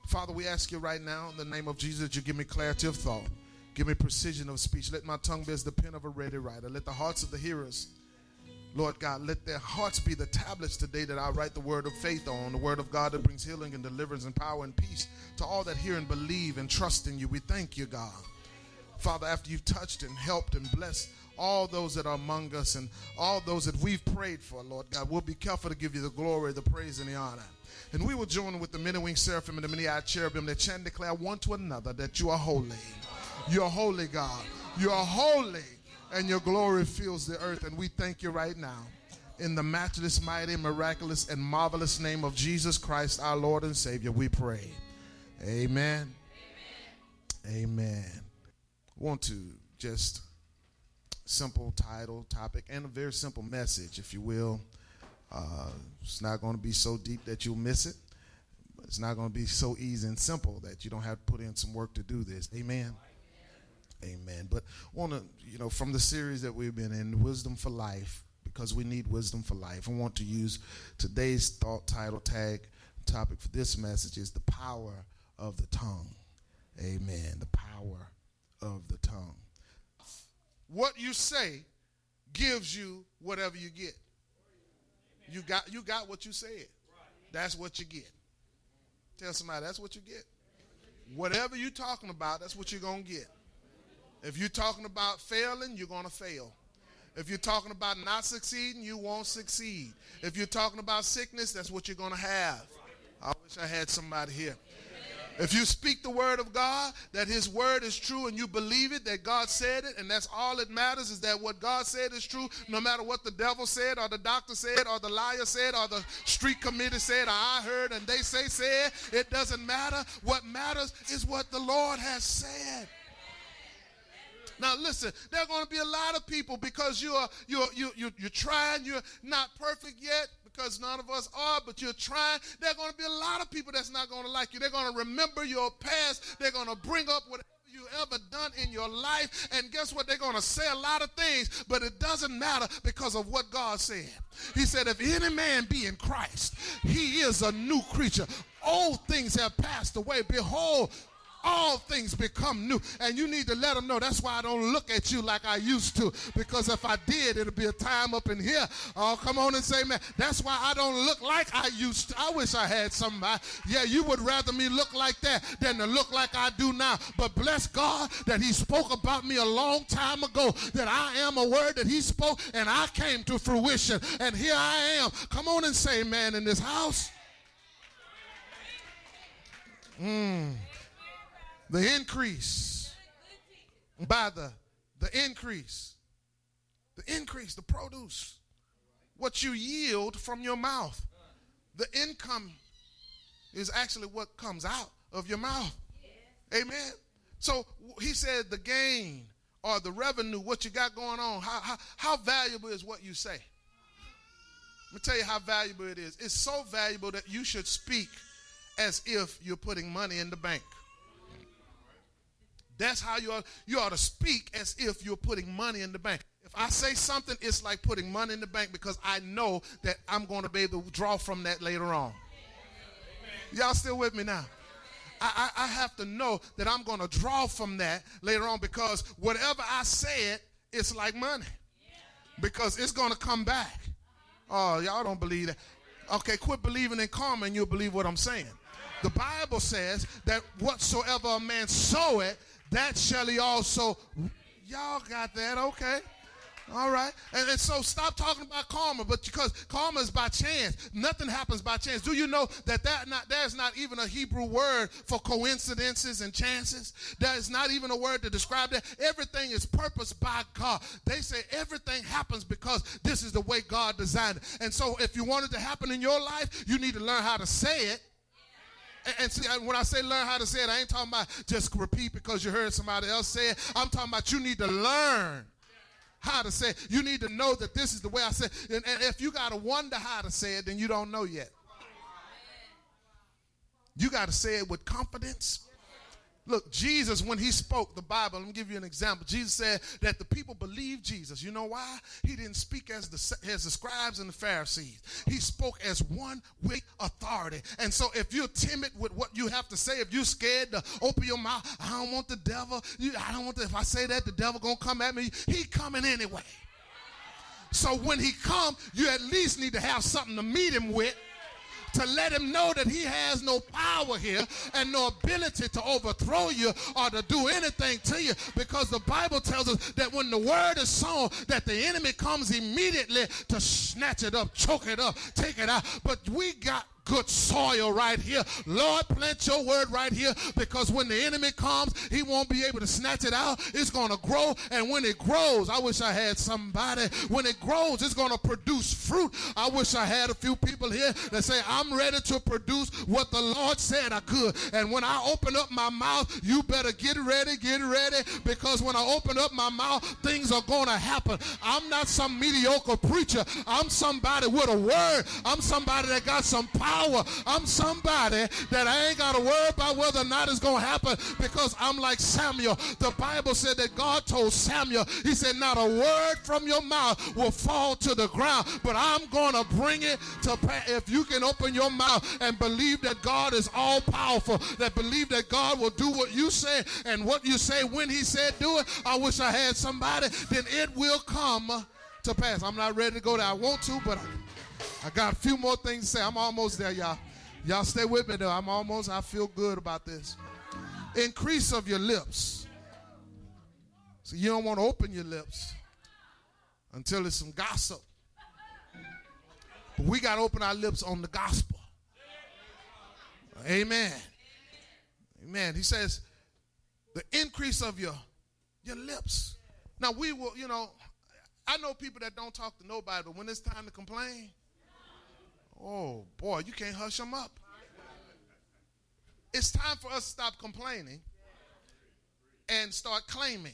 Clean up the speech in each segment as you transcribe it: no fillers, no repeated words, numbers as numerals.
Father, we ask you right now in the name of Jesus that you give me clarity of thought. Give me precision of speech. Let my tongue be as the pen of a ready writer. Let the hearts of the hearers, Lord God, let their hearts be the tablets today that I write the word of faith on, the word of God that brings healing and deliverance and power and peace to all that hear and believe and trust in you. We thank you, God. Father, after you've touched and helped and blessed all those that are among us and all those that we've prayed for, Lord God, we'll be careful to give you the glory, the praise, and the honor. And we will join with the many-winged seraphim and the many-eyed cherubim that chant and declare one to another that you are holy. You are holy, God. You are holy, and your glory fills the earth. And we thank you right now in the matchless, mighty, miraculous, and marvelous name of Jesus Christ, our Lord and Savior, we pray. Amen. Amen. I want to just simple title, topic, and a very simple message, if you will. It's not going to be so deep that you'll miss it. It's not going to be so easy and simple that you don't have to put in some work to do this. Amen. Amen. But I want to, from the series that we've been in, Wisdom for Life, because we need wisdom for life, I want to use today's thought title tag topic for this message is the power of the tongue. Amen. The power of the tongue. What you say gives you whatever you get. You got what you said. That's what you get. Tell somebody that's what you get. Whatever you're talking about, that's what you're going to get. If you're talking about failing, you're going to fail. If you're talking about not succeeding, you won't succeed. If you're talking about sickness, that's what you're going to have. I wish I had somebody here. If you speak the word of God, that his word is true and you believe it, that God said it, and that's all that matters, is that what God said is true, no matter what the devil said or the doctor said or the liar said or the street committee said or I heard and they said, it doesn't matter. What matters is what the Lord has said. Now listen, there are going to be a lot of people because you're trying, you're not perfect yet, because none of us are, but you're trying. There are going to be a lot of people that's not going to like you. They're going to remember your past. They're going to bring up whatever you ever done in your life. And guess what? They're going to say a lot of things, but it doesn't matter because of what God said. He said, if any man be in Christ, he is a new creature. Old things have passed away. Behold, all things become new. And you need to let them know. That's why I don't look at you like I used to, because if I did, it'll be a time up in here. Oh, come on and say, man, that's why I don't look like I used to. I wish I had somebody. Yeah, you would rather me look like that than to look like I do now. But bless God that he spoke about me a long time ago, that I am a word that he spoke and I came to fruition. And here I am. Come on and say, man, in this house. The increase by the increase, the produce, what you yield from your mouth. The income is actually what comes out of your mouth. Amen. So he said the gain or the revenue, what you got going on, how valuable is what you say? Let me tell you how valuable it is. It's so valuable that you should speak as if you're putting money in the bank. That's how you ought to speak, as if you're putting money in the bank. If I say something, it's like putting money in the bank, because I know that I'm going to be able to draw from that later on. Y'all still with me now? I have to know that I'm going to draw from that later on, because whatever I said, it's like money, because it's going to come back. Oh, y'all don't believe that. Okay, quit believing in karma and you'll believe what I'm saying. The Bible says that whatsoever a man soweth, that shall he also. Y'all got that? Okay. All right. And so stop talking about karma, but because karma is by chance. Nothing happens by chance. Do you know that there's not even a Hebrew word for coincidences and chances? There is not even a word to describe that. Everything is purposed by God. They say everything happens because this is the way God designed it. And so if you want it to happen in your life, you need to learn how to say it. And see, when I say learn how to say it, I ain't talking about just repeat because you heard somebody else say it. I'm talking about you need to learn how to say it. You need to know that this is the way I say it. And if you got to wonder how to say it, then you don't know yet. You got to say it with confidence. Look, Jesus, when he spoke the Bible, let me give you an example. Jesus said that the people believed Jesus. You know why? He didn't speak as the scribes and the Pharisees. He spoke as one with authority. And so if you're timid with what you have to say, if you're scared to open your mouth, I don't want the devil. I don't want if I say that, the devil going to come at me. He coming anyway. So when he come, you at least need to have something to meet him with, to let him know that he has no power here and no ability to overthrow you or to do anything to you, because the Bible tells us that when the word is sown, that the enemy comes immediately to snatch it up, choke it up, take it out. But we got good soil right here. Lord, plant your word right here, because when the enemy comes, he won't be able to snatch it out. It's going to grow, and when it grows, I wish I had somebody. When it grows, it's going to produce fruit. I wish I had a few people here that say, I'm ready to produce what the Lord said I could. And when I open up my mouth, you better get ready, because when I open up my mouth, things are going to happen. I'm not some mediocre preacher. I'm somebody with a word. I'm somebody that got some power. I'm somebody that I ain't got to worry about whether or not it's going to happen, because I'm like Samuel. The Bible said that God told Samuel, he said, not a word from your mouth will fall to the ground, but I'm going to bring it to pass. If you can open your mouth and believe that God is all powerful, that believe that God will do what you say and what you say when he said do it, I wish I had somebody, then it will come to pass. I'm not ready to go there. I want to, but I got a few more things to say. I'm almost there, y'all. Y'all stay with me, though. I feel good about this. Increase of your lips. So you don't want to open your lips until there's some gossip. But we got to open our lips on the gospel. Amen. Amen. He says, the increase of your lips. Now, we will, I know people that don't talk to nobody, but when it's time to complain, oh, boy, you can't hush them up. It's time for us to stop complaining and start claiming.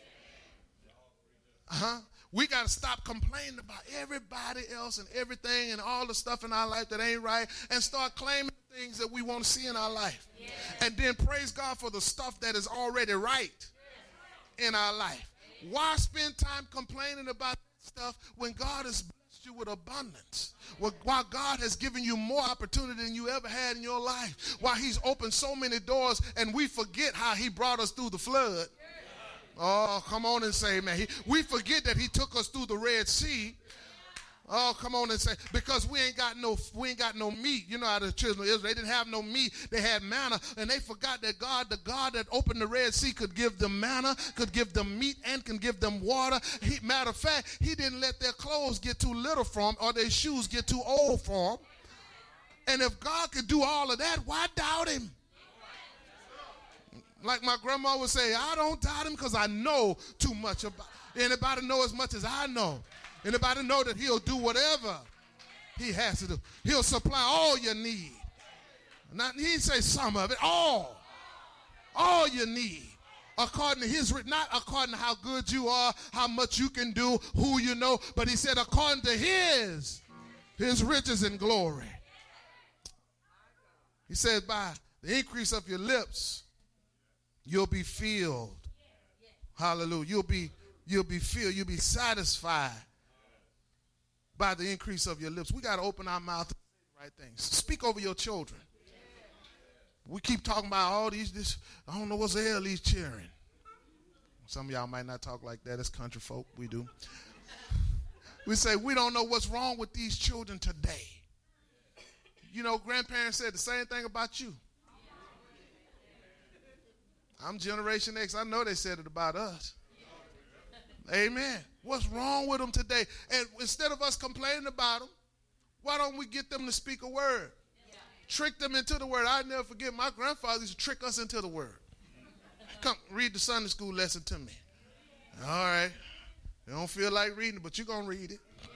We got to stop complaining about everybody else and everything and all the stuff in our life that ain't right, and start claiming things that we want to see in our life. And then praise God for the stuff that is already right in our life. Why spend time complaining about stuff when God has blessed you with abundance? While God has given you more opportunity than you ever had in your life. While he's opened so many doors, and we forget how he brought us through the flood. Oh, come on and say, man. We forget that he took us through the Red Sea. Oh, come on and say, because we ain't got no meat. You know how the children of Israel, they didn't have no meat. They had manna, and they forgot that God, the God that opened the Red Sea, could give them manna, could give them meat, and can give them water. Matter of fact, he didn't let their clothes get too little for them or their shoes get too old for them. And if God could do all of that, why doubt him? Like my grandma would say, I don't doubt him because I know too much about it. Anybody know as much as I know? Anybody know that he'll do whatever he has to do? He'll supply all your need. Not, he didn't say some of it, all your need. According to his, not according to how good you are, how much you can do, who you know, but he said according to his riches and glory. He said by the increase of your lips, you'll be filled. Hallelujah. You'll be filled. You'll be satisfied by the increase of your lips. We got to open our mouth and say the right things. Speak over your children. We keep talking about all this. I don't know what's the hell he's cheering. Some of y'all might not talk like that. As country folk, we do. We say we don't know what's wrong with these children today. You know, grandparents said the same thing about you. I'm Generation X. I know they said it about us. Amen. What's wrong with them today? And instead of us complaining about them, why don't we get them to speak a word? Trick them into the word. I never forget, my grandfather used to trick us into the word. Come, read the Sunday school lesson to me. All right. You don't feel like reading it, but you're going to read it.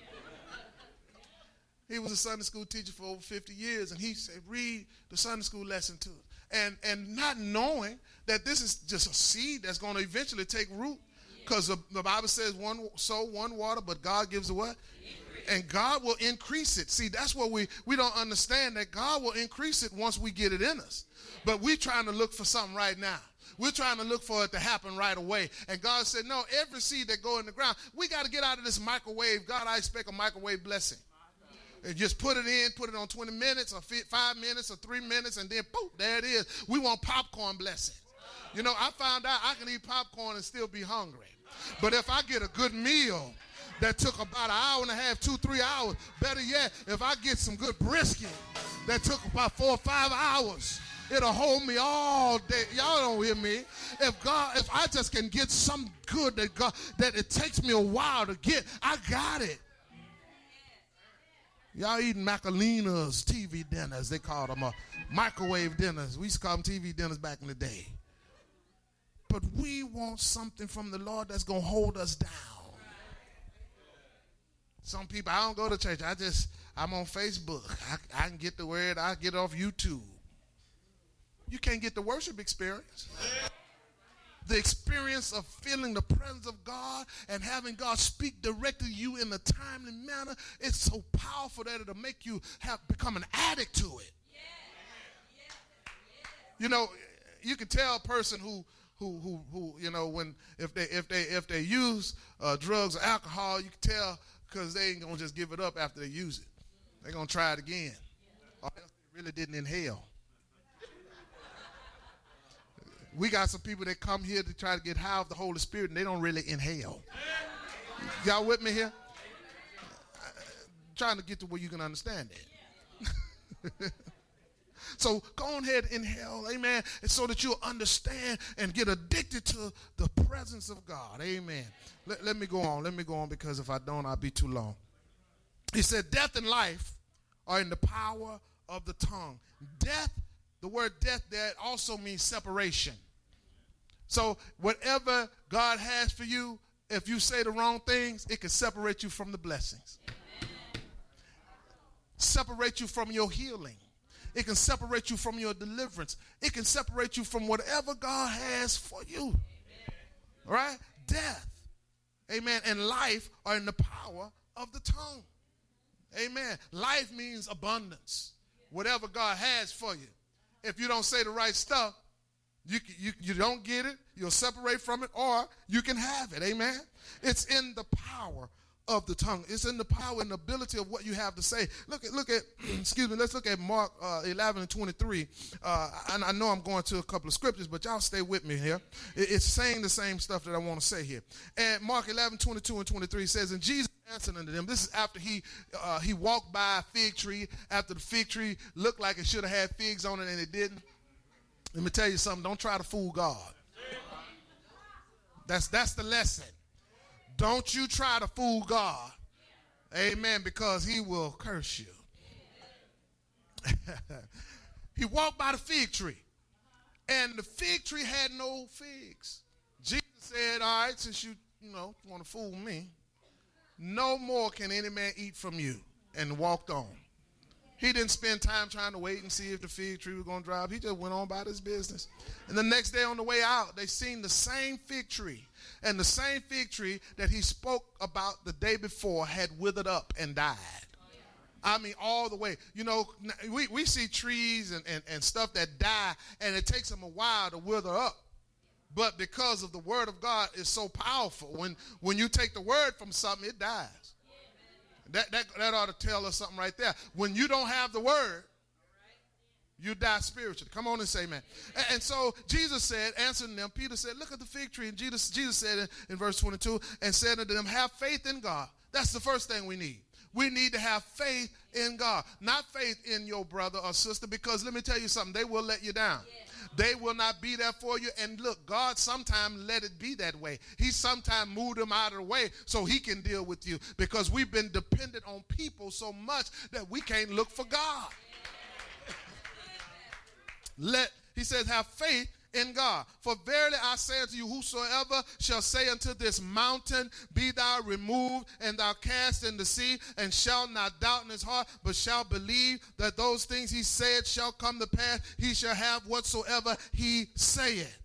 He was a Sunday school teacher for over 50 years, and he said, read the Sunday school lesson to us. And not knowing that this is just a seed that's going to eventually take root, because the Bible says one sow, one water, but God gives the what? And God will increase it. See, that's what we don't understand, that God will increase it once we get it in us. But we're trying to look for something right now. We're trying to look for it to happen right away. And God said, no, every seed that go in the ground, we got to get out of this microwave. God, I expect a microwave blessing. And just put it on 20 minutes or 5 minutes or 3 minutes, and then poof, there it is. We want popcorn blessing. You know, I found out I can eat popcorn and still be hungry. But if I get a good meal that took about an hour and a half, 2-3 hours, better yet, if I get some good brisket that took about 4 or 5 hours, it'll hold me all day. Y'all don't hear me. If I just can get some good that it takes me a while to get, I got it. Y'all eating Macalinas, TV dinners. They called them microwave dinners. We used to call them TV dinners back in the day. But we want something from the Lord that's going to hold us down. Some people, I don't go to church. I'm on Facebook. I can get the word. I get off YouTube. You can't get the worship experience. The experience of feeling the presence of God and having God speak directly to you in a timely manner, it's so powerful that it'll make you become an addict to it. You know, you can tell a person who you know, if they use drugs or alcohol, you can tell because they ain't gonna just give it up after they use it. They're gonna try it again. Or else they really didn't inhale. We got some people that come here to try to get high of the Holy Spirit, and they don't really inhale. Y'all with me here? Trying to get to where you can understand it. So go ahead and inhale, amen, so that you'll understand and get addicted to the presence of God, amen. Let me go on because if I don't, I'll be too long. He said, death and life are in the power of the tongue. Death, the word death there also means separation. So whatever God has for you, if you say the wrong things, it can separate you from the blessings. Separate you from your healing. It can separate you from your deliverance. It can separate you from whatever God has for you. All right? Death, amen, and life are in the power of the tongue. Amen. Life means abundance. Whatever God has for you. If you don't say the right stuff, you don't get it, you'll separate from it, or you can have it. Amen. It's in the power of the tongue. It's in the power and ability of what you have to say. Look at excuse me, let's look at Mark 11 and 23. And I know I'm going to a couple of scriptures, but y'all stay with me here. It's saying the same stuff that I want to say here. And Mark 11, 22 and 23 says, and Jesus answered unto them. This is after he walked by a fig tree, after the fig tree looked like it should have had figs on it and it didn't. Let me tell you something. Don't try to fool God. That's the lesson. Don't you try to fool God. Amen. Because he will curse you. He walked by the fig tree. And the fig tree had no figs. Jesus said, all right, since you want to fool me, no more can any man eat from you. And walked on. He didn't spend time trying to wait and see if the fig tree was going to dry up. He just went on about his business. And the next day on the way out, they seen the same fig tree. And the same fig tree that he spoke about the day before had withered up and died. I mean, all the way. You know, we see trees and stuff that die, and it takes them a while to wither up. But because of the word of God is so powerful, when you take the word from something, it dies. That ought to tell us something right there. When you don't have the word, you die spiritually. Come on and say amen. And so Jesus said, answering them, Peter said, look at the fig tree. And Jesus said in verse 22, and said unto them, have faith in God. That's the first thing we need. We need to have faith in God. Not faith in your brother or sister, because let me tell you something, they will let you down. Yeah. They will not be there for you. And look, God sometimes let it be that way. He sometimes moved them out of the way so he can deal with you, because we've been dependent on people so much that we can't look for God. He says, have faith in God. For verily I say unto you, whosoever shall say unto this mountain, be thou removed and thou cast in the sea, and shall not doubt in his heart, but shall believe that those things he said shall come to pass, he shall have whatsoever he saith.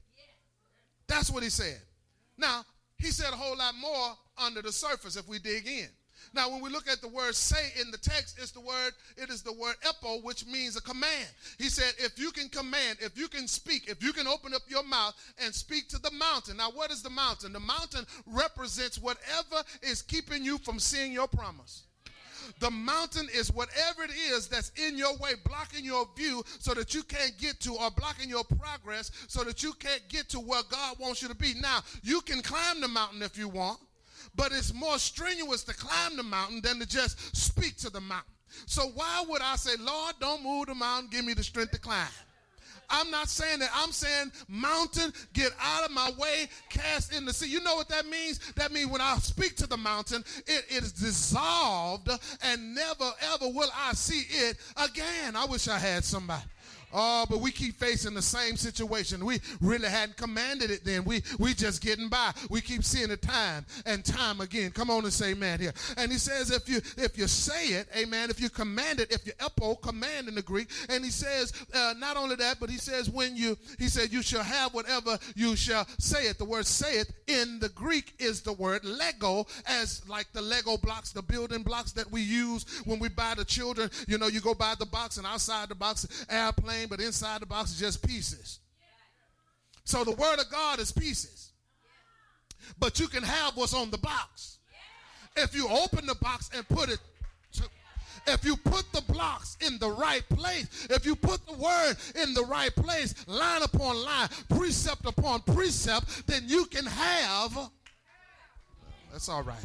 That's what he said. Now, he said a whole lot more under the surface if we dig in. Now, when we look at the word say in the text, it is the word epo, which means a command. He said, if you can command, if you can speak, if you can open up your mouth and speak to the mountain. Now, what is the mountain? The mountain represents whatever is keeping you from seeing your promise. The mountain is whatever it is that's in your way, blocking your view so that you can't get to, or blocking your progress so that you can't get to where God wants you to be. Now, you can climb the mountain if you want, but it's more strenuous to climb the mountain than to just speak to the mountain. So why would I say, Lord, don't move the mountain, give me the strength to climb? I'm not saying that. I'm saying, mountain, get out of my way, cast in the sea. You know what that means? That means when I speak to the mountain, it is dissolved, and never, ever will I see it again. I wish I had somebody. Oh, but we keep facing the same situation. We really hadn't commanded it then. We just getting by. We keep seeing it time and time again. Come on and say amen here. And he says if you say it, amen, if you command it, if you epo, command in the Greek, and he says not only that, but he says he said you shall have whatever you shall say it. The word say it in the Greek is the word Lego, as like the Lego blocks, the building blocks that we use when we buy the children. You know, you go buy the box, and outside the box, airplane, but inside the box is just pieces. So the word of God is pieces. But you can have what's on the box. If you open the box and put it, if you put the blocks in the right place, if you put the word in the right place, line upon line, precept upon precept, then you can have. That's all right.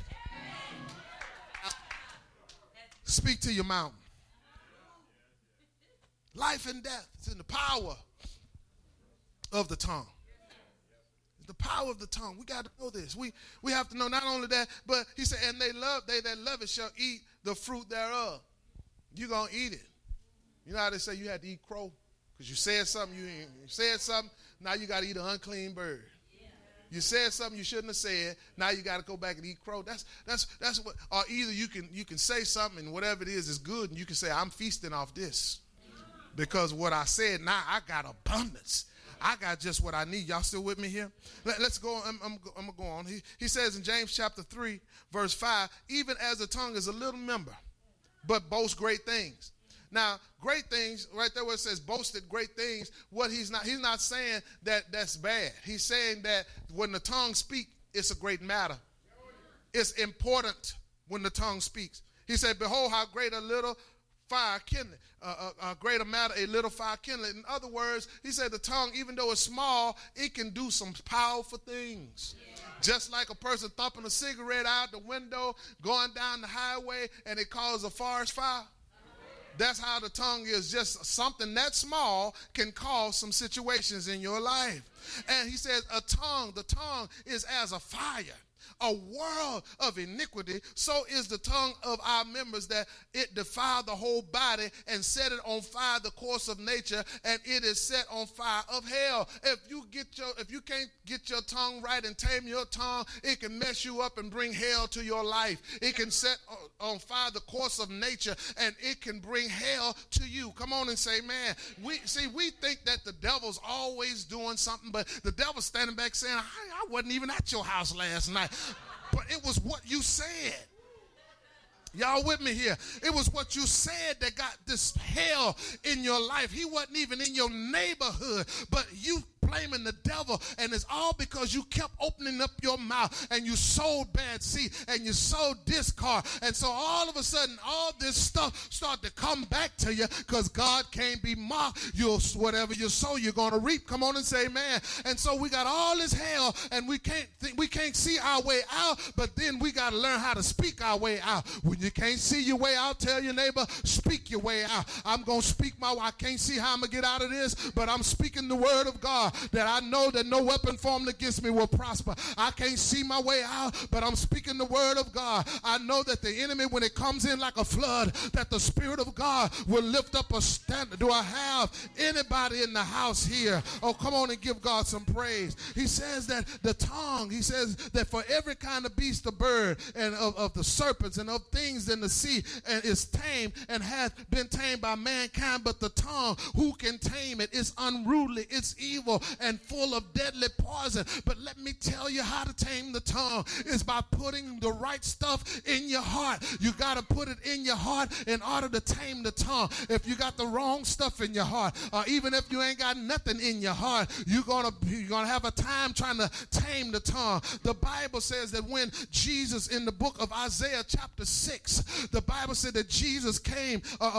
Speak to your mountain. Life and death is in the power of the tongue. The power of the tongue. We got to know this. We have to know not only that, but he said, and they that love it shall eat the fruit thereof. You're going to eat it. You know how they say you had to eat crow? Because you said something, you said something, now you got to eat an unclean bird. You said something you shouldn't have said, now you got to go back and eat crow. That's what, or either you can say something and whatever it is good, and you can say, I'm feasting off this. Because what I said, now I got abundance. I got just what I need. Y'all still with me here? Let's go. I'm going to go on. He says in James chapter 3, verse 5, even as the tongue is a little member, but boasts great things. Now, great things, right there where it says boasted great things, what he's not saying that's bad. He's saying that when the tongue speaks, it's a great matter. It's important when the tongue speaks. He said, behold, how great a little fire kindling, a greater matter, a little fire kindling. In other words, he said the tongue, even though it's small, it can do some powerful things. Yeah. Just like a person thumping a cigarette out the window, going down the highway, and it causes a forest fire. That's how the tongue is. Just something that small can cause some situations in your life. And he says the tongue is as a fire, a world of iniquity. So is the tongue of our members, that it defile the whole body and set it on fire the course of nature, and it is set on fire of hell. If you can't get your tongue right and tame your tongue, it can mess you up and bring hell to your life. It can set on fire the course of nature, and it can bring hell to you. Come on and say, man. We think that the devil's always doing something, but the devil's standing back saying, I wasn't even at your house last night. But it was what you said. Y'all with me here? It was what you said that got this hell in your life. He wasn't even in your neighborhood, but you blaming the devil, and it's all because you kept opening up your mouth and you sowed bad seed and you sowed discord, and so all of a sudden all this stuff start to come back to you, because God can't be mocked. Whatever you sow, you're going to reap. Come on and say amen. And so we got all this hell, and we can't see our way out, but then we got to learn how to speak our way out. When you can't see your way out, tell your neighbor, speak your way out. I'm going to speak my way. I can't see how I'm going to get out of this, but I'm speaking the word of God, that I know that no weapon formed against me will prosper. I can't see my way out, but I'm speaking the word of God. I know that the enemy, when it comes in like a flood, that the Spirit of God will lift up a standard. Do I have anybody in the house here? Oh, come on and give God some praise. He says that the tongue, he says that for every kind of beast, of bird, and of the serpents, and of things in the sea, and is tamed and hath been tamed by mankind, but the tongue, who can tame it? It's unruly, it's evil, and full of deadly poison. But let me tell you how to tame the tongue is by putting the right stuff in your heart. You got to put it in your heart in order to tame the tongue. If you got the wrong stuff in your heart, or even if you ain't got nothing in your heart, you're gonna have a time trying to tame the tongue. The Bible says that when Jesus, in the book of Isaiah chapter 6, the Bible said that Jesus came,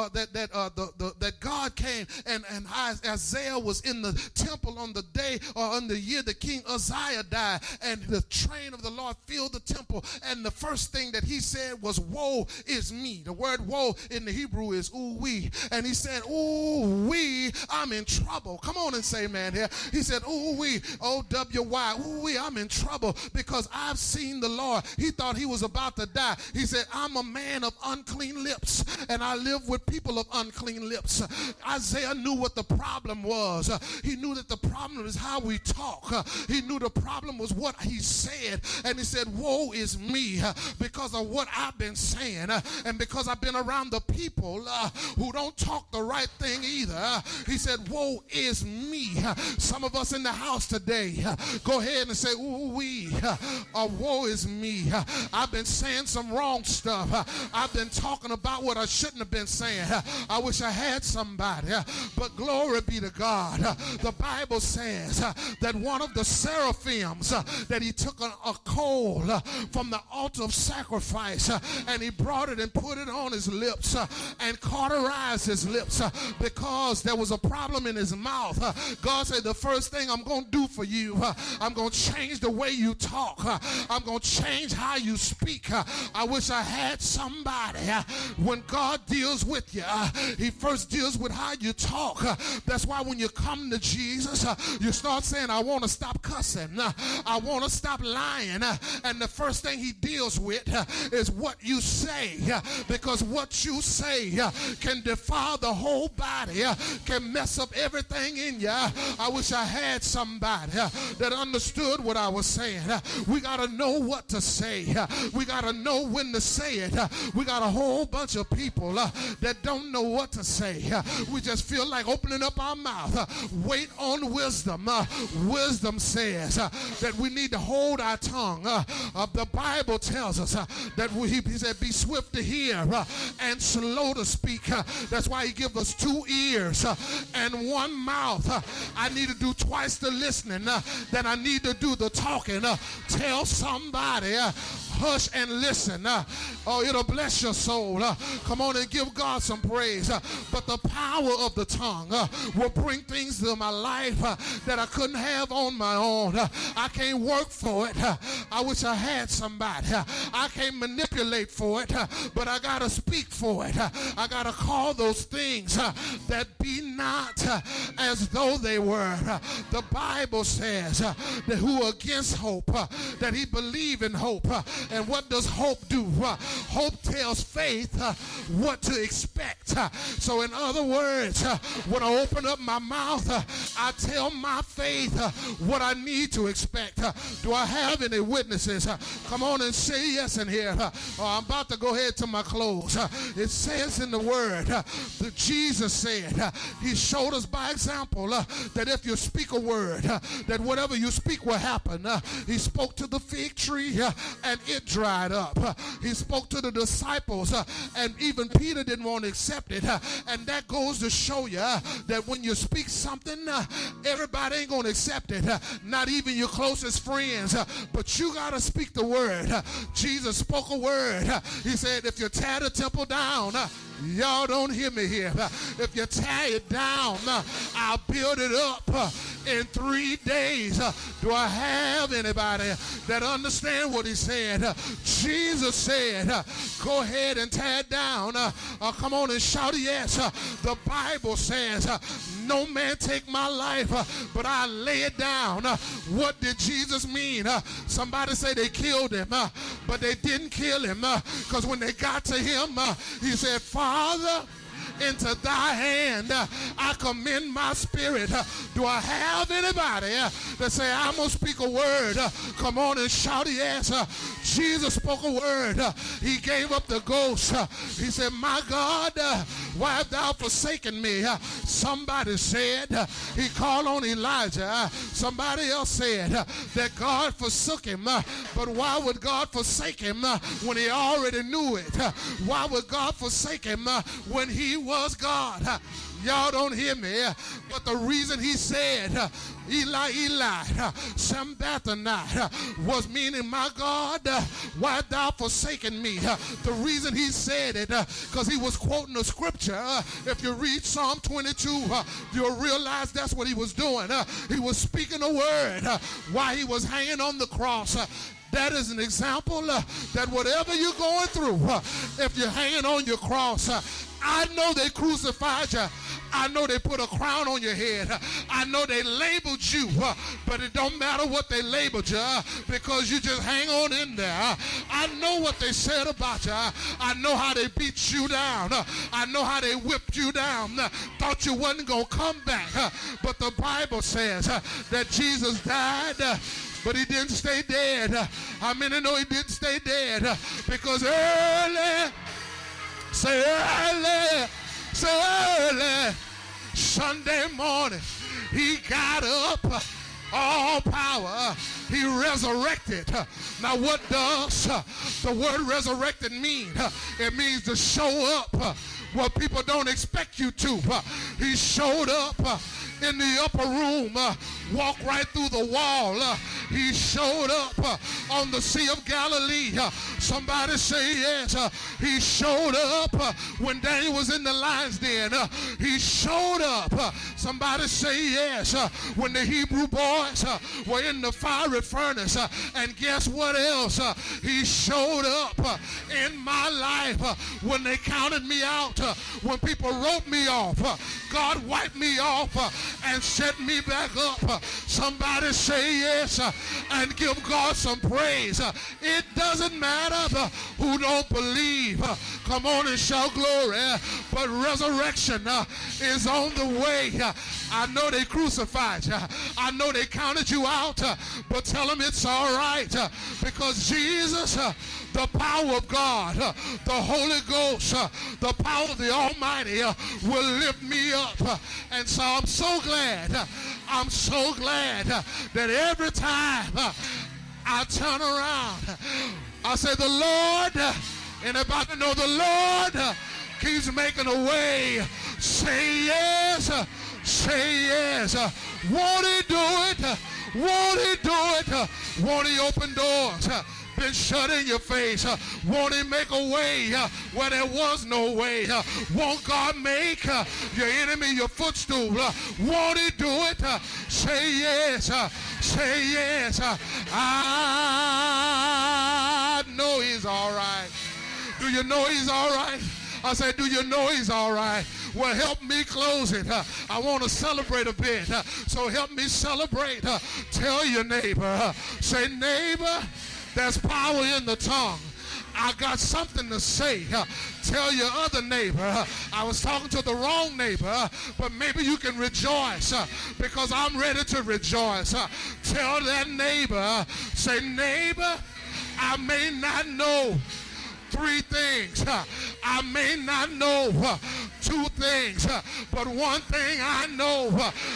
that God came, and Isaiah was in the temple on the day or on the year that King Uzziah died, and the train of the Lord filled the temple, and the first thing that he said was, woe is me. The word woe in the Hebrew is ooh-wee, and he said, ooh-wee, I'm in trouble. Come on and say, man, here. He said, ooh-wee, O-W-Y, ooh-wee, I'm in trouble because I've seen the Lord. He thought he was about to die. He said, I'm a man of unclean lips, and I live with people of unclean lips. Isaiah knew what the problem was. He knew that the problem is how we talk. He knew the problem was what he said, and he said, woe is me because of what I've been saying, and because I've been around the people who don't talk the right thing either. He said, woe is me. Some of us in the house today, go ahead and say, ooh-wee, or woe is me. I've been saying some wrong stuff. I've been talking about what I shouldn't have been saying. I wish I had somebody, but glory be to God. The Bible says that one of the seraphims, that he took a coal from the altar of sacrifice, and he brought it and put it on his lips and cauterized his lips because there was a problem in his mouth. God said, the first thing I'm going to do for you, I'm going to change the way you talk. I'm going to change how you speak. I wish I had somebody. When God deals with you, he first deals with how you talk. That's why when you come to Jesus, you start saying, I want to stop cussing. I want to stop lying. And the first thing he deals with is what you say, because what you say can defile the whole body, can mess up everything in you. I wish I had somebody that understood what I was saying. We got to know what to say. We got to know when to say it. We got a whole bunch of people that don't know what to say. We just feel like opening up our mouth. Wait on wisdom. Wisdom says that we need to hold our tongue. The Bible tells us that he said, be swift to hear and slow to speak. That's why he gives us 2 ears and 1 mouth. I need to do twice the listening than I need to do the talking. Tell somebody, hush and listen. Oh, it'll bless your soul. Come on and give God some praise. But the power of the tongue will bring things to my life that I couldn't have on my own. I can't work for it. I wish I had somebody. I can't manipulate for it, but I got to speak for it. I got to call those things that be not as though they were. The Bible says that who against hope, that he believe in hope. And what does hope do? Hope tells faith what to expect. So in other words, when I open up my mouth, I tell my faith what I need to expect. Do I have any witnesses? Come on and say yes in here. I'm about to go ahead to my close. It says in the word that Jesus said, he showed us by example that if you speak a word, that whatever you speak will happen. He spoke to the fig tree and it dried up. He spoke to the disciples and even Peter didn't want to accept it. And that goes to show you that when you speak something, everybody ain't going to accept it. Not even your closest friends. But you got to speak the word. Jesus spoke a word. He said, if you tear the temple down, y'all don't hear me here. If you tear it down, I'll build it up in 3 days. Do I have anybody that understand what he said? Jesus said, go ahead and tear it down. Come on and shout yes. The Bible says, no man take my life, but I lay it down. What did Jesus mean? Somebody say they killed him, but they didn't kill him, because when they got to him, he said, Father, into thy hand I commend my spirit. Do I have anybody that say, I'm going to speak a word? Come on and shout yes. Jesus spoke a word. He gave up the ghost. He said, my God, Why have thou forsaken me? Somebody said he called on Elijah. Somebody else said that God forsook him. But why would God forsake him when he already knew it? Why would God forsake him when he was God? Y'all don't hear me. But the reason he said, Eli, Eli, Sambathanite, was meaning, my God, why hast thou forsaken me? The reason he said it, because he was quoting a scripture. If you read Psalm 22, you'll realize that's what he was doing. He was speaking a word while he was hanging on the cross. That is an example that whatever you're going through, if you're hanging on your cross, I know they crucified you. I know they put a crown on your head. I know they labeled you, but it don't matter what they labeled you because you just hang on in there. I know what they said about you. I know how they beat you down. I know how they whipped you down. Thought you wasn't going to come back. But the Bible says that Jesus died, but he didn't stay dead. How many know he didn't stay dead? Because early, say early, Sunday morning, he got up, all power, he resurrected. Now what does the word resurrected mean? It means to show up where people don't expect you to. He showed up in the upper room, walked right through the wall. He showed up on the Sea of Galilee. Somebody say yes. He showed up when Daniel was in the lion's den. He showed up. Somebody say yes. When the Hebrew boys were in the fiery furnace. And guess what else? He showed up in my life when they counted me out. When people wrote me off. God wiped me off and set me back up. Somebody say yes and give God some praise. It doesn't matter who don't believe. Come on and shout glory. But resurrection is on the way. I know they crucified you. I know they counted you out. But tell them it's all right. Because Jesus, the power of God, the Holy Ghost, the power of the Almighty will lift me up. And so I'm so glad that every time I turn around, I say the Lord, and about to know the Lord keeps making a way. Say yes, say yes. Won't he do it? Won't he do it? Won't he open doors? Been shut in your face. Won't he make a way where there was no way? Won't God make your enemy your footstool? Won't he do it? Say yes. Say yes. I know he's all right. Do you know he's all right? I said, do you know he's all right? Well, help me close it. I want to celebrate a bit. So help me celebrate. Tell your neighbor. Say, neighbor, there's power in the tongue. I got something to say. Tell your other neighbor. I was talking to the wrong neighbor, but maybe you can rejoice because I'm ready to rejoice. Tell that neighbor, say, neighbor, I may not know 3 things. I may not know 2 things, but one thing I know.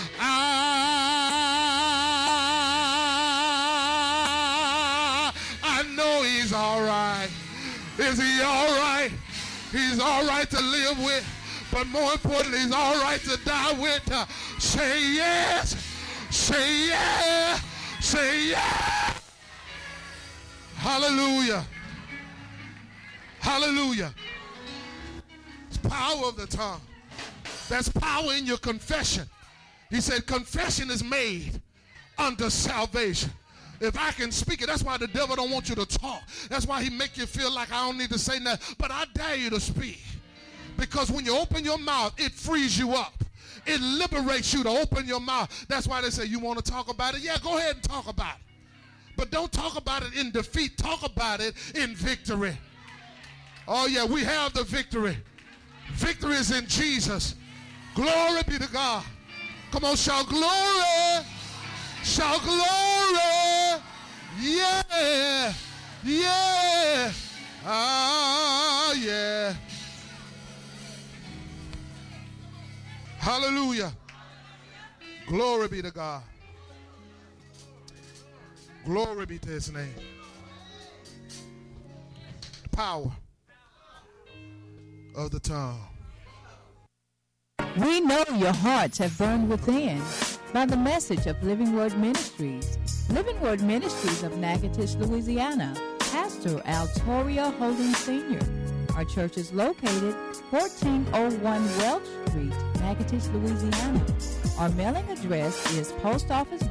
I know he's all right. Is he all right? He's all right to live with, but more importantly, he's all right to die with. Say yes. Say yeah. Say yeah. Hallelujah. Hallelujah. It's power of the tongue. There's power in your confession. He said confession is made unto salvation. If I can speak it, that's why the devil don't want you to talk. That's why he make you feel like I don't need to say nothing. But I dare you to speak. Because when you open your mouth, it frees you up. It liberates you to open your mouth. That's why they say, you want to talk about it? Yeah, go ahead and talk about it. But don't talk about it in defeat. Talk about it in victory. Oh, yeah, we have the victory. Victory is in Jesus. Glory be to God. Come on, shout glory. Shout glory. Yeah. Yeah. Ah, yeah. Hallelujah. Glory be to God. Glory be to his name. The power of the tongue. We know your hearts have burned within by the message of Living Word Ministries. Living Word Ministries of Natchitoches, Louisiana. Pastor Altoria Holding Sr. Our church is located 1401 Welch Street, Natchitoches, Louisiana. Our mailing address is Post Office